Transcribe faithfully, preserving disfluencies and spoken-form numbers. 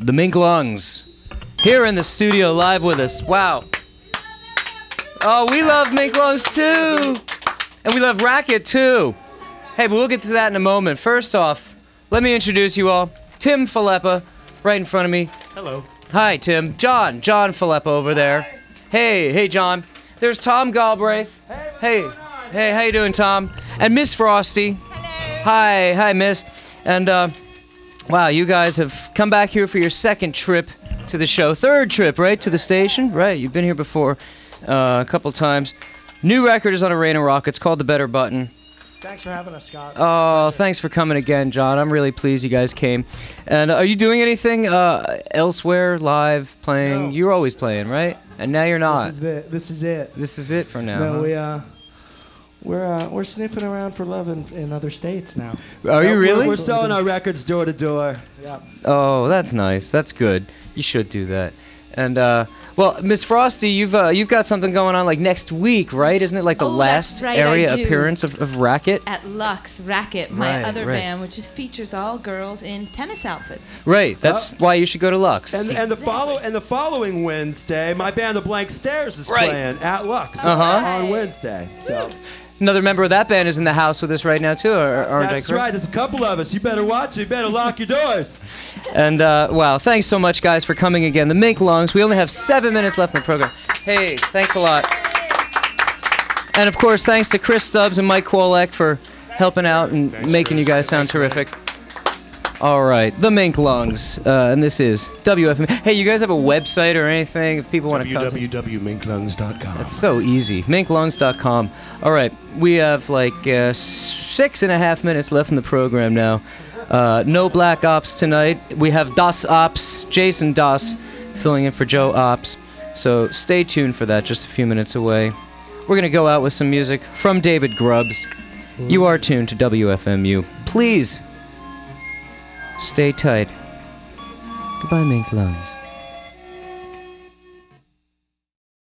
the Mink Lungs, here in the studio live with us. Wow. Oh, we love Mink Lungs too. And we love Racket too. Hey, but we'll get to that in a moment. First off, let me introduce you all. Tim Filippa, right in front of me. Hello. Hi, Tim. John. John Filippa over there. Hi. Hey, hey, John. There's Tom Galbraith. Hey, hey, hey, how you doing, Tom? And Miss Frosty. Hello. Hi, hi, Miss. And, uh, wow, you guys have come back here for your second trip to the show. Third trip, right, to the station? Right, you've been here before uh, a couple times. New record is on a Rain and Rock. It's called The Better Button. Thanks for having us, Scott. Oh, thanks for coming again, John. I'm really pleased you guys came. And uh, are you doing anything uh, elsewhere, live, playing? No. You're always playing, right? And now you're not. This is the. This is it. This is it for now. No, huh? we uh, we're uh, we're sniffing around for love in, in other states now. Are you We're- really? We're selling our records door to door. Yeah. Oh, that's nice. That's good. You should do that. And uh, well, Miss Frosty, you've uh, you've got something going on like next week, right? Isn't it like the Oh, last that's right, area I do. appearance of, of Racket? At Lux Racket, my Right, other right. band, which is, features all girls in tennis outfits. Right. That's why you should go to Lux. And and the follow and the following Wednesday, my band, The Blank Stares, is Right. playing at Lux Uh-huh. on Wednesday. So Another member of that band is in the house with us right now too. Or, aren't I that's correct? right. There's a couple of us. You better watch it. You better lock your doors. And uh, wow, thanks so much, guys, for coming again. The Mink Lungs. We only have seven minutes left in the program. Hey, thanks a lot. And of course, thanks to Chris Stubbs and Mike Kwolek for helping out and Thanks, making you Chris. guys sound Thanks, terrific. All right, the Mink Lungs, uh, and this is W F M. Hey, you guys have a website or anything if people want to contact? w w w dot mink lungs dot com. It's so easy. mink lungs dot com. All right, we have like uh, six and a half minutes left in the program now. Uh, no Black Ops tonight. We have Das Ops, Jason Das, filling in for Joe Ops. So stay tuned for that, just a few minutes away. We're going to go out with some music from David Grubbs. You are tuned to W F M U. Please stay tight. Goodbye, Mink Lungs.